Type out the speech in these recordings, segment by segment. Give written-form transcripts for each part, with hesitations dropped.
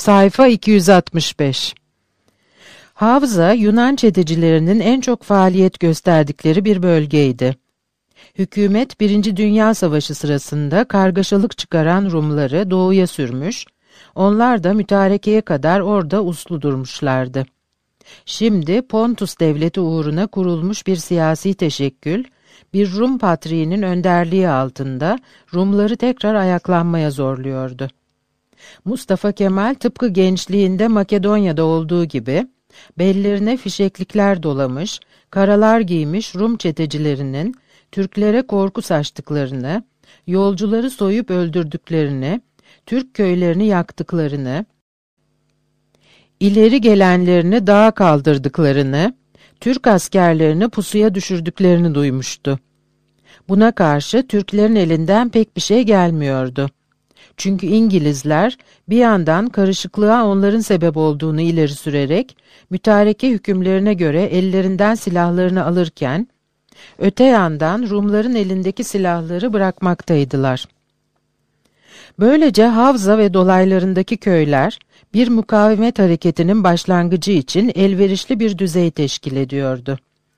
Sayfa 265. Havza, Yunan çetecilerinin en çok faaliyet gösterdikleri bir bölgeydi. Hükümet 1. Dünya Savaşı sırasında kargaşalık çıkaran Rumları doğuya sürmüş, onlar da mütarekeye kadar orada uslu durmuşlardı. Şimdi Pontus devleti uğruna kurulmuş bir siyasi teşekkül, bir Rum patriğinin önderliği altında Rumları tekrar ayaklanmaya zorluyordu. Mustafa Kemal tıpkı gençliğinde Makedonya'da olduğu gibi, bellerine fişeklikler dolamış, karalar giymiş Rum çetecilerinin Türklere korku saçtıklarını, yolcuları soyup öldürdüklerini, Türk köylerini yaktıklarını, ileri gelenlerini dağa kaldırdıklarını, Türk askerlerini pusuya düşürdüklerini duymuştu. Buna karşı Türklerin elinden pek bir şey gelmiyordu. Çünkü İngilizler bir yandan karışıklığa onların sebep olduğunu ileri sürerek, mütareke hükümlerine göre ellerinden silahlarını alırken, öte yandan Rumların elindeki silahları bırakmaktaydılar. Böylece Havza ve dolaylarındaki köyler, bir mukavemet hareketinin başlangıcı için elverişli bir düzey teşkil ediyordu.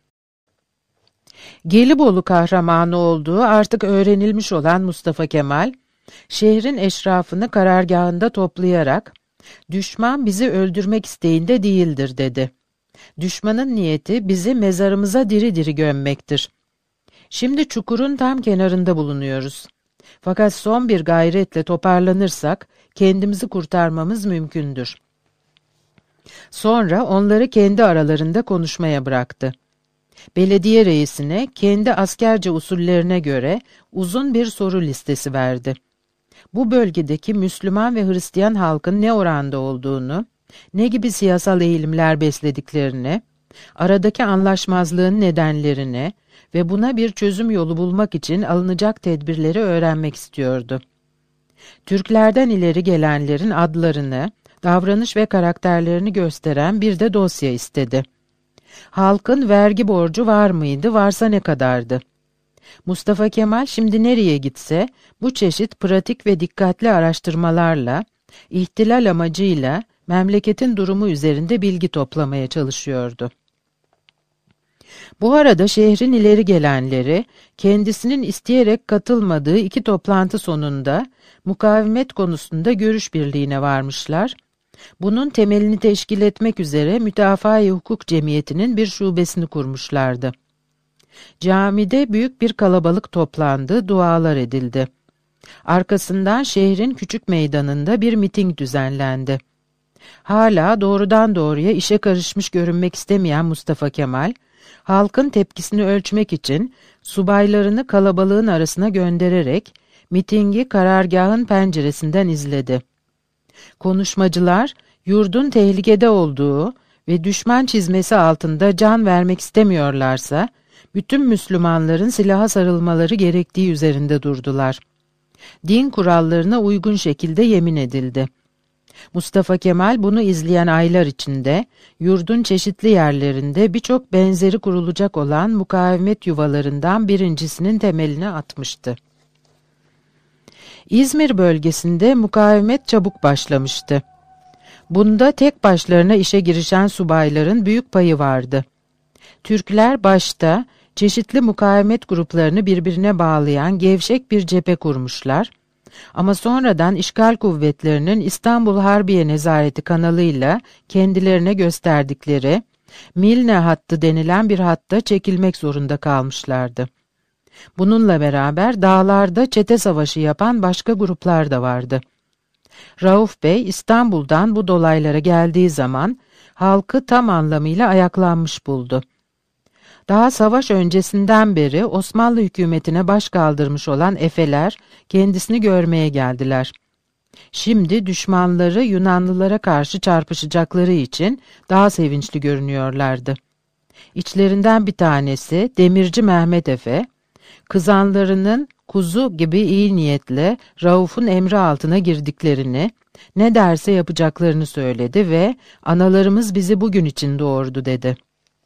Gelibolu kahramanı olduğu artık öğrenilmiş olan Mustafa Kemal, şehrin eşrafını karargahında toplayarak, "Düşman bizi öldürmek isteğinde değildir," dedi. "Düşmanın niyeti bizi mezarımıza diri diri gömmektir. Şimdi çukurun tam kenarında bulunuyoruz. Fakat son bir gayretle toparlanırsak, kendimizi kurtarmamız mümkündür." Sonra onları kendi aralarında konuşmaya bıraktı. Belediye reisine kendi askerce usullerine göre uzun bir soru listesi verdi. Bu bölgedeki Müslüman ve Hristiyan halkın ne oranda olduğunu, ne gibi siyasal eğilimler beslediklerini, aradaki anlaşmazlığın nedenlerini ve buna bir çözüm yolu bulmak için alınacak tedbirleri öğrenmek istiyordu. Türklerden ileri gelenlerin adlarını, davranış ve karakterlerini gösteren bir de dosya istedi. Halkın vergi borcu var mıydı, varsa ne kadardı? Mustafa Kemal şimdi nereye gitse, bu çeşit pratik ve dikkatli araştırmalarla, ihtilal amacıyla memleketin durumu üzerinde bilgi toplamaya çalışıyordu. Bu arada şehrin ileri gelenleri, kendisinin isteyerek katılmadığı 2 toplantı sonunda mukavemet konusunda görüş birliğine varmışlar. Bunun temelini teşkil etmek üzere Müdafaa-i Hukuk Cemiyeti'nin bir şubesini kurmuşlardı. Camide büyük bir kalabalık toplandı, dualar edildi. Arkasından şehrin küçük meydanında bir miting düzenlendi. Hala doğrudan doğruya işe karışmış görünmek istemeyen Mustafa Kemal, halkın tepkisini ölçmek için subaylarını kalabalığın arasına göndererek mitingi karargahın penceresinden izledi. Konuşmacılar, yurdun tehlikede olduğu ve düşman çizmesi altında can vermek istemiyorlarsa, bütün Müslümanların silaha sarılmaları gerektiği üzerinde durdular. Din kurallarına uygun şekilde yemin edildi. Mustafa Kemal bunu izleyen aylar içinde, yurdun çeşitli yerlerinde birçok benzeri kurulacak olan mukavemet yuvalarından birincisinin temelini atmıştı. İzmir bölgesinde mukavemet çabuk başlamıştı. Bunda tek başlarına işe girişen subayların büyük payı vardı. Türkler başta çeşitli mukavemet gruplarını birbirine bağlayan gevşek bir cephe kurmuşlar, ama sonradan işgal kuvvetlerinin İstanbul Harbiye Nezareti kanalıyla kendilerine gösterdikleri Milne hattı denilen bir hatta çekilmek zorunda kalmışlardı. Bununla beraber dağlarda çete savaşı yapan başka gruplar da vardı. Rauf Bey İstanbul'dan bu dolaylara geldiği zaman halkı tam anlamıyla ayaklanmış buldu. Daha savaş öncesinden beri Osmanlı hükümetine baş kaldırmış olan Efeler kendisini görmeye geldiler. Şimdi düşmanları Yunanlılara karşı çarpışacakları için daha sevinçli görünüyorlardı. İçlerinden bir tanesi Demirci Mehmet Efe, kızanlarının kuzu gibi iyi niyetle Rauf'un emri altına girdiklerini, ne derse yapacaklarını söyledi ve "Analarımız bizi bugün için doğurdu," dedi.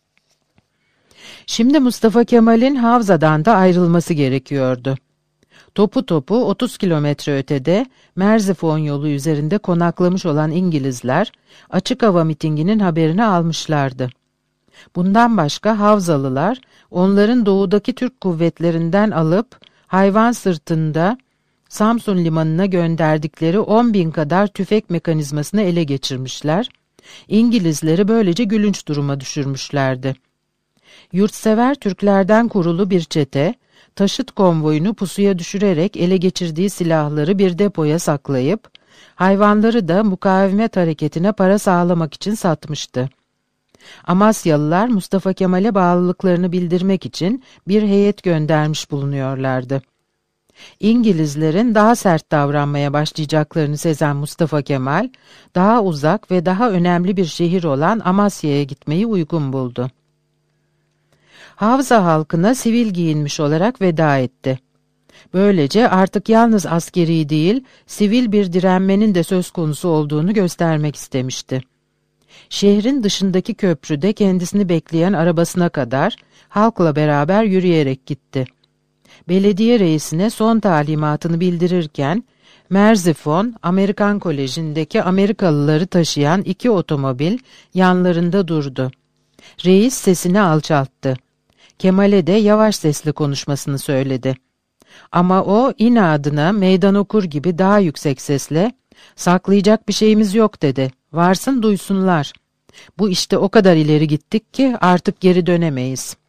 Şimdi Mustafa Kemal'in Havza'dan da ayrılması gerekiyordu. Topu topu 30 kilometre ötede Merzifon yolu üzerinde konaklamış olan İngilizler açık hava mitinginin haberini almışlardı. Bundan başka Havzalılar onların doğudaki Türk kuvvetlerinden alıp hayvan sırtında Samsun limanına gönderdikleri 10.000 kadar tüfek mekanizmasını ele geçirmişler, İngilizleri böylece gülünç duruma düşürmüşlerdi. Yurtsever Türklerden kurulu bir çete, taşıt konvoyunu pusuya düşürerek ele geçirdiği silahları bir depoya saklayıp, hayvanları da mukavemet hareketine para sağlamak için satmıştı. Amasyalılar Mustafa Kemal'e bağlılıklarını bildirmek için bir heyet göndermiş bulunuyorlardı. İngilizlerin daha sert davranmaya başlayacaklarını sezen Mustafa Kemal, daha uzak ve daha önemli bir şehir olan Amasya'ya gitmeyi uygun buldu. Havza halkına sivil giyinmiş olarak veda etti. Böylece artık yalnız askeri değil, sivil bir direnmenin de söz konusu olduğunu göstermek istemişti. Şehrin dışındaki köprüde kendisini bekleyen arabasına kadar halkla beraber yürüyerek gitti. Belediye reisine son talimatını bildirirken, Merzifon, Amerikan Koleji'ndeki Amerikalıları taşıyan 2 otomobil yanlarında durdu. Reis sesini alçalttı. Kemal'e de yavaş sesli konuşmasını söyledi. Ama o inadına meydan okur gibi daha yüksek sesle, "Saklayacak bir şeyimiz yok," dedi. "Varsın duysunlar. Bu işte o kadar ileri gittik ki artık geri dönemeyiz."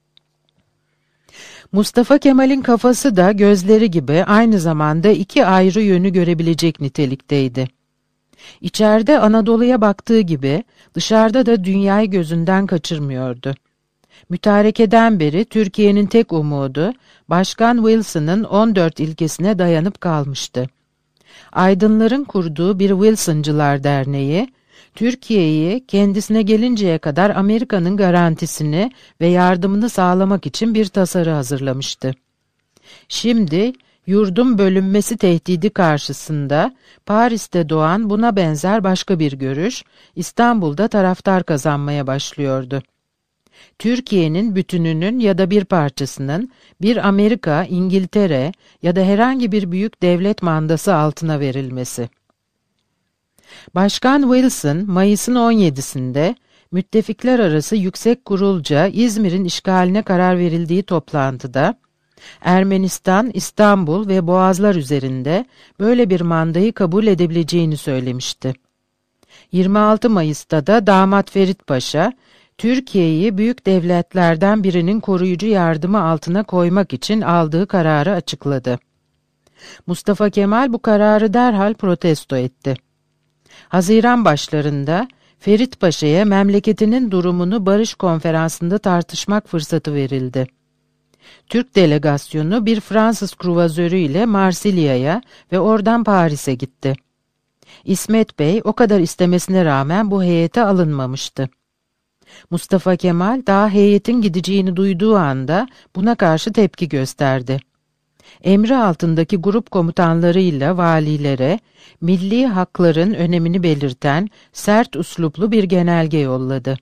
Mustafa Kemal'in kafası da gözleri gibi aynı zamanda 2 ayrı yönü görebilecek nitelikteydi. İçeride Anadolu'ya baktığı gibi dışarıda da dünyayı gözünden kaçırmıyordu. Mütarekeden beri Türkiye'nin tek umudu Başkan Wilson'ın 14 ilkesine dayanıp kalmıştı. Aydınların kurduğu bir Wilsoncılar Derneği, Türkiye'yi kendisine gelinceye kadar Amerika'nın garantisini ve yardımını sağlamak için bir tasarı hazırlamıştı. Şimdi yurdun bölünmesi tehdidi karşısında Paris'te doğan buna benzer başka bir görüş İstanbul'da taraftar kazanmaya başlıyordu. Türkiye'nin bütününün ya da bir parçasının bir Amerika, İngiltere ya da herhangi bir büyük devlet mandası altına verilmesi. Başkan Wilson, Mayıs'ın 17'sinde Müttefikler Arası Yüksek Kurulca İzmir'in işgaline karar verildiği toplantıda, Ermenistan, İstanbul ve Boğazlar üzerinde böyle bir mandayı kabul edebileceğini söylemişti. 26 Mayıs'ta da Damat Ferit Paşa, Türkiye'yi büyük devletlerden birinin koruyucu yardımı altına koymak için aldığı kararı açıkladı. Mustafa Kemal bu kararı derhal protesto etti. Haziran başlarında Ferit Paşa'ya memleketinin durumunu barış konferansında tartışmak fırsatı verildi. Türk delegasyonu bir Fransız kruvazörü ile Marsilya'ya ve oradan Paris'e gitti. İsmet Bey o kadar istemesine rağmen bu heyete alınmamıştı. Mustafa Kemal daha heyetin gideceğini duyduğu anda buna karşı tepki gösterdi. Emri altındaki grup komutanlarıyla valilere milli hakların önemini belirten sert üsluplu bir genelge yolladı.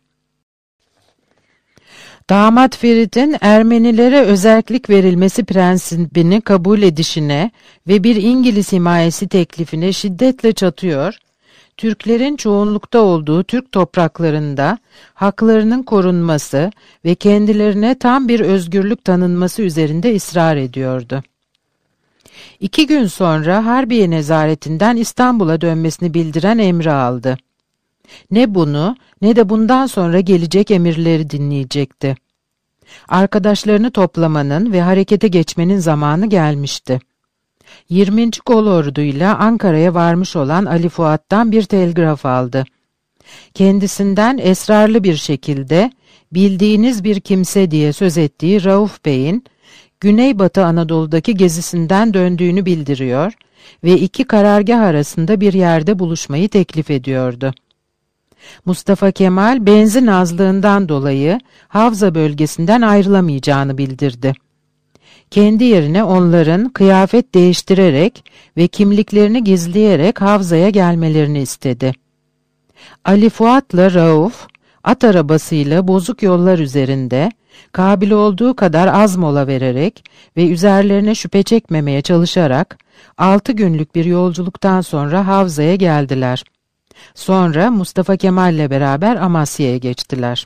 Damat Ferit'in Ermenilere özellik verilmesi prensibini kabul edişine ve bir İngiliz himayesi teklifine şiddetle çatıyor, Türklerin çoğunlukta olduğu Türk topraklarında haklarının korunması ve kendilerine tam bir özgürlük tanınması üzerinde ısrar ediyordu. 2 gün sonra Harbiye nezaretinden İstanbul'a dönmesini bildiren emri aldı. Ne bunu ne de bundan sonra gelecek emirleri dinleyecekti. Arkadaşlarını toplamanın ve harekete geçmenin zamanı gelmişti. 20. Kolordu'yla Ankara'ya varmış olan Ali Fuat'tan bir telgraf aldı. Kendisinden esrarlı bir şekilde bildiğiniz bir kimse diye söz ettiği Rauf Bey'in Güneybatı Anadolu'daki gezisinden döndüğünü bildiriyor ve 2 karargah arasında bir yerde buluşmayı teklif ediyordu. Mustafa Kemal benzin azlığından dolayı Havza bölgesinden ayrılamayacağını bildirdi. Kendi yerine onların kıyafet değiştirerek ve kimliklerini gizleyerek Havza'ya gelmelerini istedi. Ali Fuat'la Rauf, at arabasıyla bozuk yollar üzerinde, kabil olduğu kadar az mola vererek ve üzerlerine şüphe çekmemeye çalışarak, 6 günlük bir yolculuktan sonra Havza'ya geldiler. Sonra Mustafa Kemal'le beraber Amasya'ya geçtiler.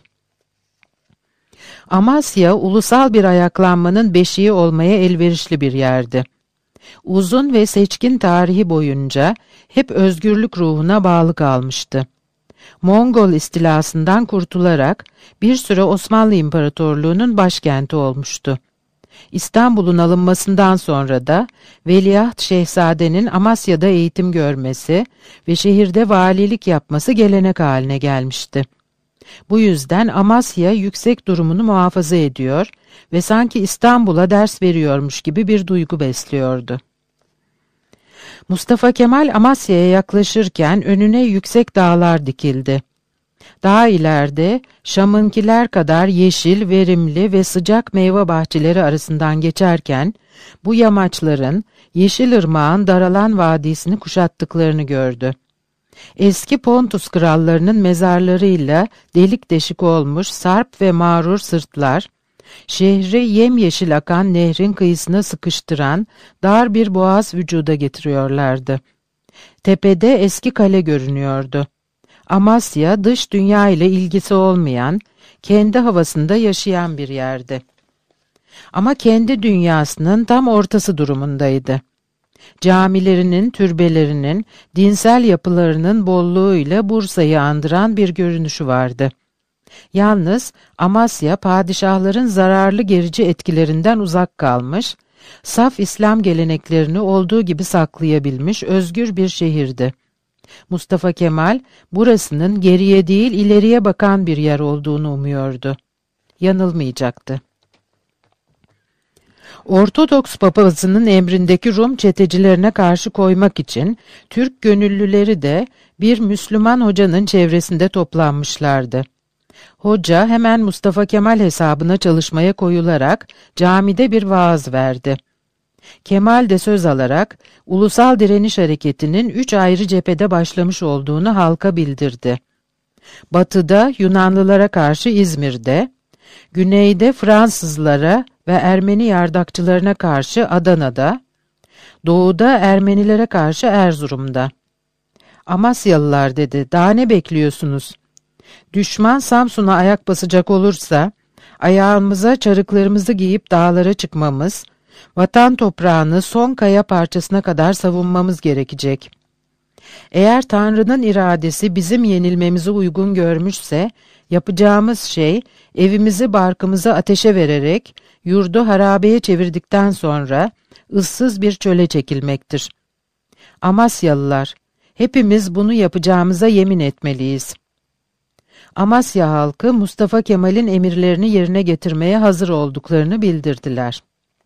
Amasya, ulusal bir ayaklanmanın beşiği olmaya elverişli bir yerdi. Uzun ve seçkin tarihi boyunca hep özgürlük ruhuna bağlı kalmıştı. Mongol istilasından kurtularak bir süre Osmanlı İmparatorluğu'nun başkenti olmuştu. İstanbul'un alınmasından sonra da Veliaht Şehzade'nin Amasya'da eğitim görmesi ve şehirde valilik yapması gelenek haline gelmişti. Bu yüzden Amasya yüksek durumunu muhafaza ediyor ve sanki İstanbul'a ders veriyormuş gibi bir duygu besliyordu. Mustafa Kemal Amasya'ya yaklaşırken önüne yüksek dağlar dikildi. Daha ileride Şam'ınkiler kadar yeşil, verimli ve sıcak meyve bahçeleri arasından geçerken bu yamaçların Yeşilırmak'ın daralan vadisini kuşattıklarını gördü. Eski Pontus krallarının mezarlarıyla delik deşik olmuş sarp ve mağrur sırtlar, şehri yemyeşil akan nehrin kıyısına sıkıştıran dar bir boğaz vücuda getiriyorlardı. Tepede eski kale görünüyordu. Amasya, dış dünya ile ilgisi olmayan, kendi havasında yaşayan bir yerdi. Ama kendi dünyasının tam ortası durumundaydı. Camilerinin, türbelerinin, dinsel yapılarının bolluğuyla Bursa'yı andıran bir görünüşü vardı. Yalnız Amasya, padişahların zararlı gerici etkilerinden uzak kalmış, saf İslam geleneklerini olduğu gibi saklayabilmiş özgür bir şehirdi. Mustafa Kemal, burasının geriye değil ileriye bakan bir yer olduğunu umuyordu. Yanılmayacaktı. Ortodoks papazının emrindeki Rum çetecilerine karşı koymak için Türk gönüllüleri de bir Müslüman hocanın çevresinde toplanmışlardı. Hoca hemen Mustafa Kemal hesabına çalışmaya koyularak camide bir vaaz verdi. Kemal de söz alarak ulusal direniş hareketinin 3 ayrı cephede başlamış olduğunu halka bildirdi. Batıda Yunanlılara karşı İzmir'de, güneyde Fransızlara ve Ermeni yardakçılarına karşı Adana'da, doğuda Ermenilere karşı Erzurum'da. Amasyalılar dedi, daha ne bekliyorsunuz? Düşman Samsun'a ayak basacak olursa, ayağımıza çarıklarımızı giyip dağlara çıkmamız, vatan toprağını son kaya parçasına kadar savunmamız gerekecek. Eğer Tanrı'nın iradesi bizim yenilmemizi uygun görmüşse, yapacağımız şey, evimizi barkımızı ateşe vererek, yurdu harabeye çevirdikten sonra, ıssız bir çöle çekilmektir. Amasyalılar, hepimiz bunu yapacağımıza yemin etmeliyiz. Amasya halkı, Mustafa Kemal'in emirlerini yerine getirmeye hazır olduklarını bildirdiler.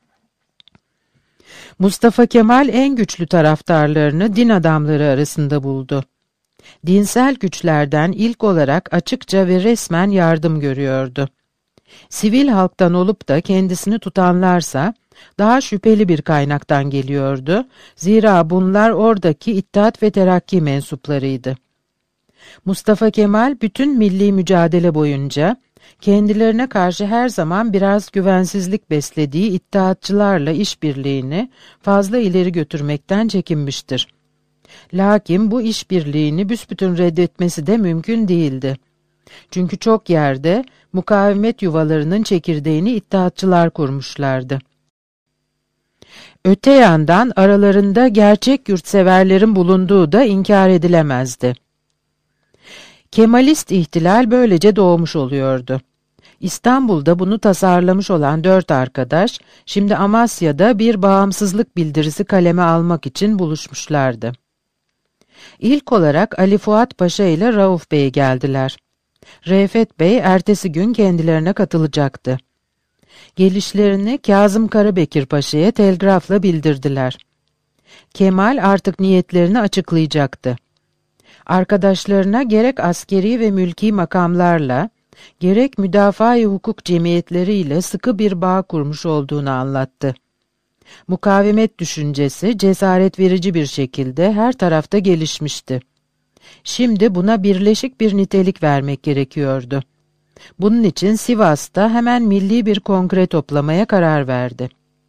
Mustafa Kemal en güçlü taraftarlarını din adamları arasında buldu. Dinsel güçlerden ilk olarak açıkça ve resmen yardım görüyordu. Sivil halktan olup da kendisini tutanlarsa daha şüpheli bir kaynaktan geliyordu. Zira bunlar oradaki İttihat ve Terakki mensuplarıydı. Mustafa Kemal bütün milli mücadele boyunca kendilerine karşı her zaman biraz güvensizlik beslediği İttihatçılarla işbirliğini fazla ileri götürmekten çekinmiştir. Lakin bu işbirliğini büsbütün reddetmesi de mümkün değildi. Çünkü çok yerde mukavemet yuvalarının çekirdeğini İttihatçılar kurmuşlardı. Öte yandan aralarında gerçek yurtseverlerin bulunduğu da inkar edilemezdi. Kemalist ihtilal böylece doğmuş oluyordu. İstanbul'da bunu tasarlamış olan 4 arkadaş, şimdi Amasya'da bir bağımsızlık bildirisi kaleme almak için buluşmuşlardı. İlk olarak Ali Fuat Paşa ile Rauf Bey geldiler. Reşat Bey ertesi gün kendilerine katılacaktı. Gelişlerini Kazım Karabekir Paşa'ya telgrafla bildirdiler. Kemal artık niyetlerini açıklayacaktı. Arkadaşlarına gerek askeri ve mülki makamlarla, gerek müdafaa-i hukuk cemiyetleriyle sıkı bir bağ kurmuş olduğunu anlattı. Mukavemet düşüncesi cesaret verici bir şekilde her tarafta gelişmişti. Şimdi buna birleşik bir nitelik vermek gerekiyordu. Bunun için Sivas'ta hemen milli bir kongre toplamaya karar verdi.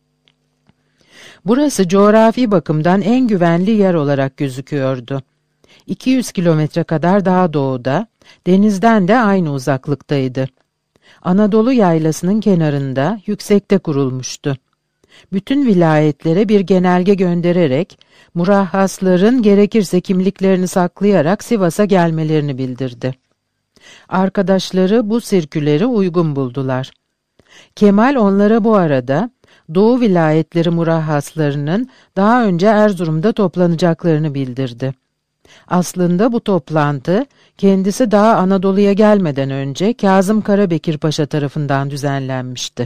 Burası coğrafi bakımdan en güvenli yer olarak gözüküyordu. 200 kilometre kadar daha doğuda, denizden de aynı uzaklıktaydı. Anadolu yaylasının kenarında, yüksekte kurulmuştu. Bütün vilayetlere bir genelge göndererek, murahhasların gerekirse kimliklerini saklayarak Sivas'a gelmelerini bildirdi. Arkadaşları bu sirküleri uygun buldular. Kemal onlara bu arada, Doğu vilayetleri murahhaslarının daha önce Erzurum'da toplanacaklarını bildirdi. Aslında bu toplantı, kendisi daha Anadolu'ya gelmeden önce Kazım Karabekir Paşa tarafından düzenlenmişti.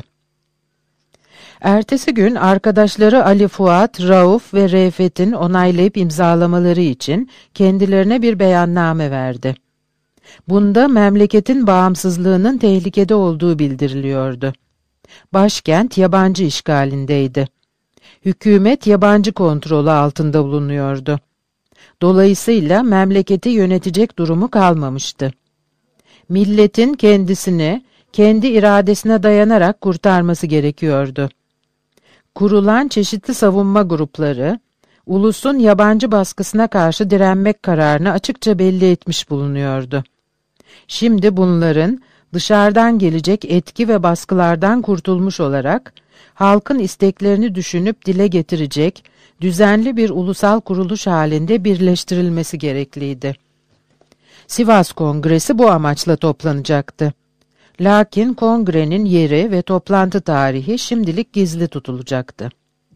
Ertesi gün arkadaşları Ali Fuat, Rauf ve Refat'in onaylayıp imzalamaları için kendilerine bir beyanname verdi. Bunda memleketin bağımsızlığının tehlikede olduğu bildiriliyordu. Başkent yabancı işgalindeydi. Hükümet yabancı kontrolü altında bulunuyordu. Dolayısıyla memleketi yönetecek durumu kalmamıştı. Milletin kendisini, kendi iradesine dayanarak kurtarması gerekiyordu. Kurulan çeşitli savunma grupları, ulusun yabancı baskısına karşı direnmek kararını açıkça belli etmiş bulunuyordu. Şimdi bunların dışarıdan gelecek etki ve baskılardan kurtulmuş olarak, halkın isteklerini düşünüp dile getirecek, düzenli bir ulusal kuruluş halinde birleştirilmesi gerekliydi. Sivas Kongresi bu amaçla toplanacaktı. Lakin kongrenin yeri ve toplantı tarihi şimdilik gizli tutulacaktı.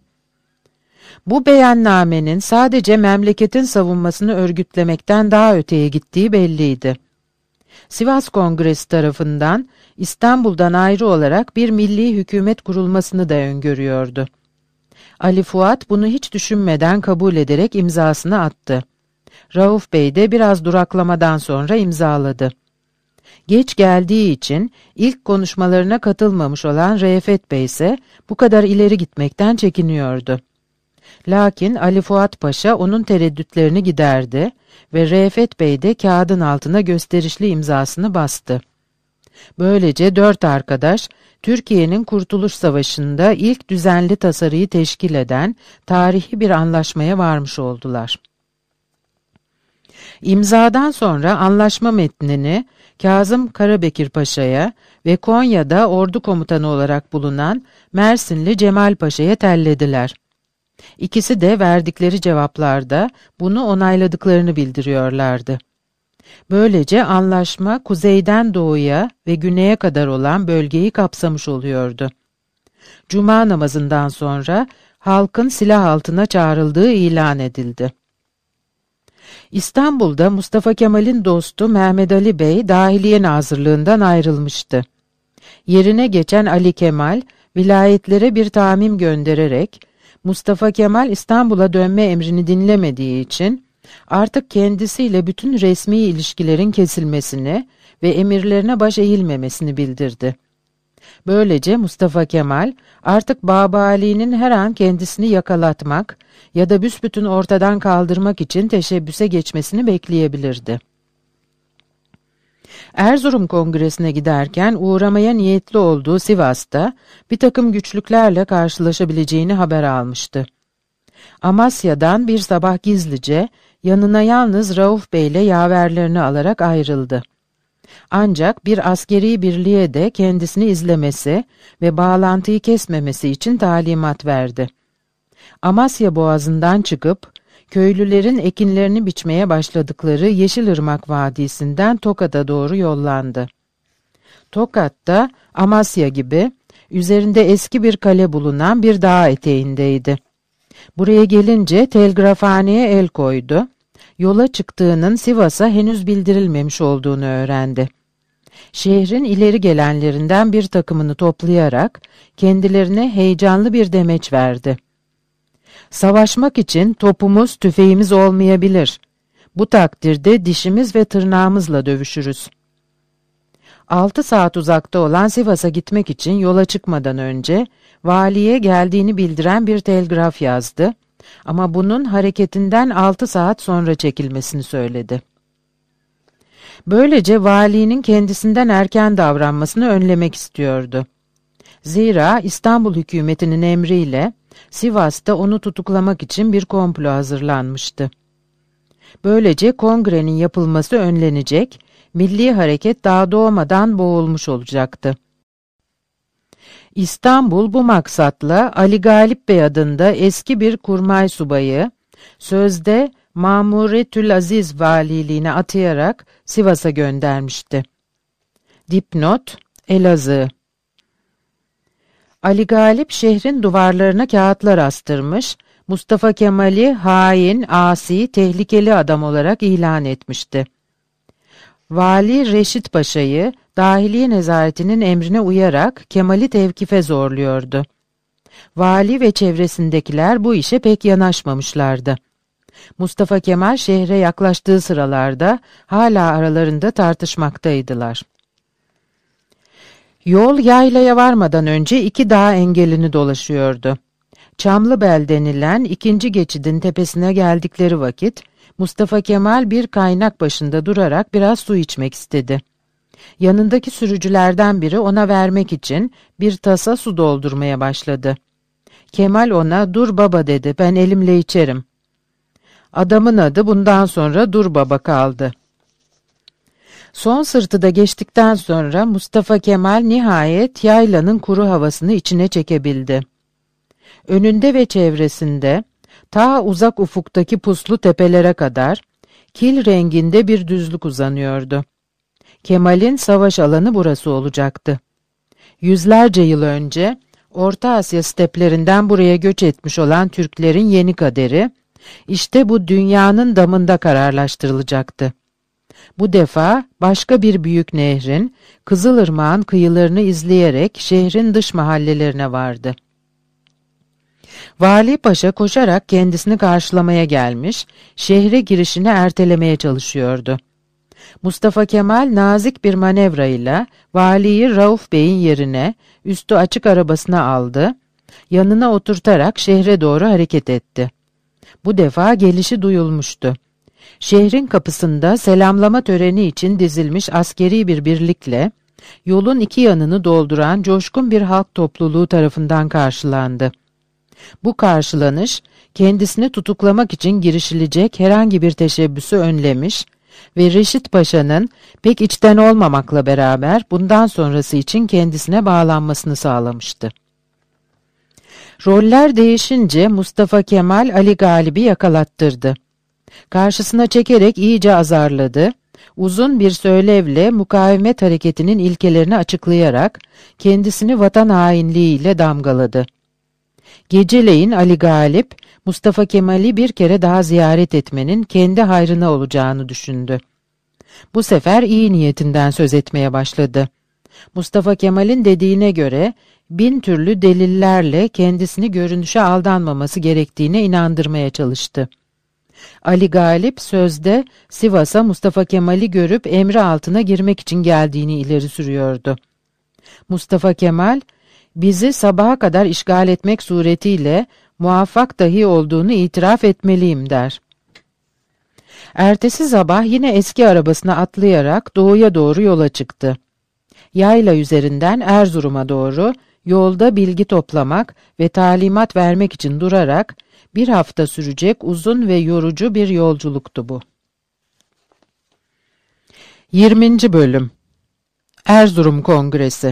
Bu beyannamenin sadece memleketin savunmasını örgütlemekten daha öteye gittiği belliydi. Sivas Kongresi tarafından İstanbul'dan ayrı olarak bir milli hükümet kurulmasını da öngörüyordu. Ali Fuat bunu hiç düşünmeden kabul ederek imzasını attı. Rauf Bey de biraz duraklamadan sonra imzaladı. Geç geldiği için ilk konuşmalarına katılmamış olan Refet Bey ise bu kadar ileri gitmekten çekiniyordu. Lakin Ali Fuat Paşa onun tereddütlerini giderdi ve Refet Bey de kağıdın altına gösterişli imzasını bastı. Böylece 4 arkadaş, Türkiye'nin Kurtuluş Savaşı'nda ilk düzenli tasarıyı teşkil eden tarihi bir anlaşmaya varmış oldular. İmzadan sonra anlaşma metnini Kazım Karabekir Paşa'ya ve Konya'da ordu komutanı olarak bulunan Mersinli Cemal Paşa'ya tellediler. İkisi de verdikleri cevaplarda bunu onayladıklarını bildiriyorlardı. Böylece anlaşma kuzeyden doğuya ve güneye kadar olan bölgeyi kapsamış oluyordu. Cuma namazından sonra halkın silah altına çağrıldığı ilan edildi. İstanbul'da Mustafa Kemal'in dostu Mehmet Ali Bey Dahiliye Nazırlığından ayrılmıştı. Yerine geçen Ali Kemal, vilayetlere bir tamim göndererek, Mustafa Kemal İstanbul'a dönme emrini dinlemediği için, artık kendisiyle bütün resmi ilişkilerin kesilmesini ve emirlerine baş eğilmemesini bildirdi. Böylece Mustafa Kemal artık Babali'nin her an kendisini yakalatmak ya da büsbütün ortadan kaldırmak için teşebbüse geçmesini bekleyebilirdi. Erzurum Kongresi'ne giderken uğramaya niyetli olduğu Sivas'ta bir takım güçlüklerle karşılaşabileceğini haber almıştı. Amasya'dan bir sabah gizlice yanına yalnız Rauf Bey ile yaverlerini alarak ayrıldı. Ancak bir askeri birliğe de kendisini izlemesi ve bağlantıyı kesmemesi için talimat verdi. Amasya Boğazı'ndan çıkıp, köylülerin ekinlerini biçmeye başladıkları Yeşilırmak Vadisi'nden Tokat'a doğru yollandı. Tokat'ta Amasya gibi, üzerinde eski bir kale bulunan bir dağ eteğindeydi. Buraya gelince telgrafhaneye el koydu. Yola çıktığının Sivas'a henüz bildirilmemiş olduğunu öğrendi. Şehrin ileri gelenlerinden bir takımını toplayarak kendilerine heyecanlı bir demeç verdi. Savaşmak için topumuz, tüfeğimiz olmayabilir. Bu takdirde dişimiz ve tırnağımızla dövüşürüz. 6 saat uzakta olan Sivas'a gitmek için yola çıkmadan önce valiye geldiğini bildiren bir telgraf yazdı ama bunun hareketinden 6 saat sonra çekilmesini söyledi. Böylece valinin kendisinden erken davranmasını önlemek istiyordu. Zira İstanbul hükümetinin emriyle Sivas'ta onu tutuklamak için bir komplo hazırlanmıştı. Böylece kongrenin yapılması önlenecek, milli hareket daha doğmadan boğulmuş olacaktı. İstanbul bu maksatla Ali Galip Bey adında eski bir kurmay subayı, sözde Mamuretülaziz valiliğine atayarak Sivas'a göndermişti. Dipnot: Elazığ. Ali Galip şehrin duvarlarına kağıtlar astırmış, Mustafa Kemal'i hain, asi, tehlikeli adam olarak ilan etmişti. Vali Reşit Paşa'yı Dahiliye Nezaretinin emrine uyarak Kemal'i tevkife zorluyordu. Vali ve çevresindekiler bu işe pek yanaşmamışlardı. Mustafa Kemal şehre yaklaştığı sıralarda hala aralarında tartışmaktaydılar. Yol yaylaya varmadan önce 2 dağ engelini dolaşıyordu. Çamlıbel denilen 2. geçidin tepesine geldikleri vakit Mustafa Kemal bir kaynak başında durarak biraz su içmek istedi. Yanındaki sürücülerden biri ona vermek için bir tasa su doldurmaya başladı. Kemal ona "Dur baba" dedi, "ben elimle içerim." Adamın adı bundan sonra Dur Baba kaldı. Son sırtı da geçtikten sonra Mustafa Kemal nihayet yaylanın kuru havasını içine çekebildi. Önünde ve çevresinde, ta uzak ufuktaki puslu tepelere kadar, kil renginde bir düzlük uzanıyordu. Kemal'in savaş alanı burası olacaktı. Yüzlerce yıl önce, Orta Asya steplerinden buraya göç etmiş olan Türklerin yeni kaderi, işte bu dünyanın damında kararlaştırılacaktı. Bu defa başka bir büyük nehrin, Kızılırmak'ın kıyılarını izleyerek şehrin dış mahallelerine vardı. Vali Paşa koşarak kendisini karşılamaya gelmiş, şehre girişini ertelemeye çalışıyordu. Mustafa Kemal nazik bir manevrayla valiyi Rauf Bey'in yerine üstü açık arabasına aldı, yanına oturtarak şehre doğru hareket etti. Bu defa gelişi duyulmuştu. Şehrin kapısında selamlama töreni için dizilmiş askeri bir birlikle, yolun 2 yanını dolduran coşkun bir halk topluluğu tarafından karşılandı. Bu karşılanış, kendisini tutuklamak için girişilecek herhangi bir teşebbüsü önlemiş ve Reşit Paşa'nın pek içten olmamakla beraber bundan sonrası için kendisine bağlanmasını sağlamıştı. Roller değişince Mustafa Kemal Ali Galip'i yakalattırdı. Karşısına çekerek iyice azarladı, uzun bir söylevle mukavemet hareketinin ilkelerini açıklayarak kendisini vatan hainliğiyle damgaladı. Geceleyin Ali Galip, Mustafa Kemal'i bir kere daha ziyaret etmenin kendi hayrına olacağını düşündü. Bu sefer iyi niyetinden söz etmeye başladı. Mustafa Kemal'in dediğine göre 1000 türlü delillerle kendisini görünüşe aldanmaması gerektiğine inandırmaya çalıştı. Ali Galip sözde Sivas'a Mustafa Kemal'i görüp emri altına girmek için geldiğini ileri sürüyordu. Mustafa Kemal, bizi sabaha kadar işgal etmek suretiyle muvaffak dahi olduğunu itiraf etmeliyim der. Ertesi sabah yine eski arabasına atlayarak doğuya doğru yola çıktı. Yayla üzerinden Erzurum'a doğru yolda bilgi toplamak ve talimat vermek için durarak 1 hafta sürecek uzun ve yorucu bir yolculuktu bu. 20. Bölüm Erzurum Kongresi.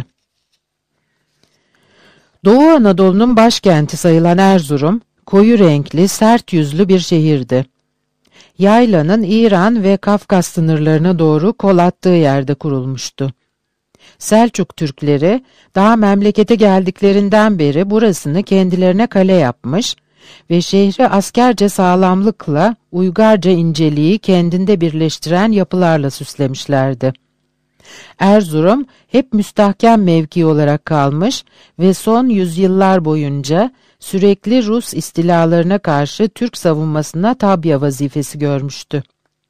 Doğu Anadolu'nun başkenti sayılan Erzurum, koyu renkli, sert yüzlü bir şehirdi. Yaylanın İran ve Kafkas sınırlarına doğru kol attığı yerde kurulmuştu. Selçuk Türkleri, daha memlekete geldiklerinden beri burasını kendilerine kale yapmış ve şehri askerce sağlamlıkla, uygarca inceliği kendinde birleştiren yapılarla süslemişlerdi. Erzurum hep müstahkem mevki olarak kalmış ve son yüzyıllar boyunca sürekli Rus istilalarına karşı Türk savunmasına tabya vazifesi görmüştü.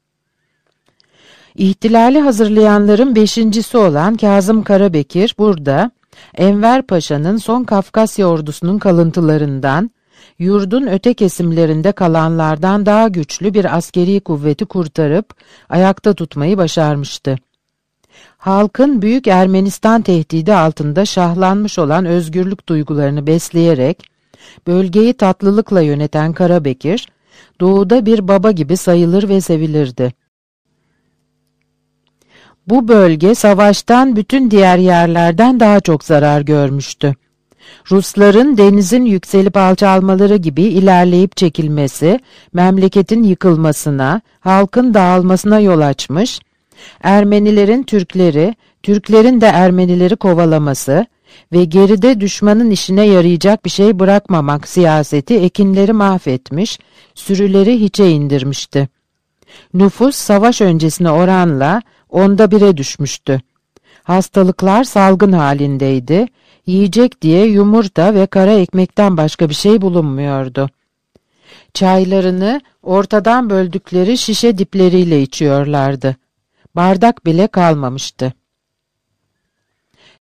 İhtilali hazırlayanların 5.'si olan Kazım Karabekir burada, Enver Paşa'nın son Kafkasya ordusunun kalıntılarından yurdun öte kesimlerinde kalanlardan daha güçlü bir askeri kuvveti kurtarıp ayakta tutmayı başarmıştı. Halkın Büyük Ermenistan tehdidi altında şahlanmış olan özgürlük duygularını besleyerek bölgeyi tatlılıkla yöneten Karabekir, doğuda bir baba gibi sayılır ve sevilirdi. Bu bölge savaştan bütün diğer yerlerden daha çok zarar görmüştü. Rusların denizin yükselip alçalmaları gibi ilerleyip çekilmesi, memleketin yıkılmasına, halkın dağılmasına yol açmış, Ermenilerin Türkleri, Türklerin de Ermenileri kovalaması ve geride düşmanın işine yarayacak bir şey bırakmamak siyaseti ekinleri mahvetmiş, sürüleri hiçe indirmişti. Nüfus savaş öncesine oranla 1/10'e düşmüştü. Hastalıklar salgın halindeydi, yiyecek diye yumurta ve kara ekmekten başka bir şey bulunmuyordu. Çaylarını ortadan böldükleri şişe dipleriyle içiyorlardı. Bardak bile kalmamıştı.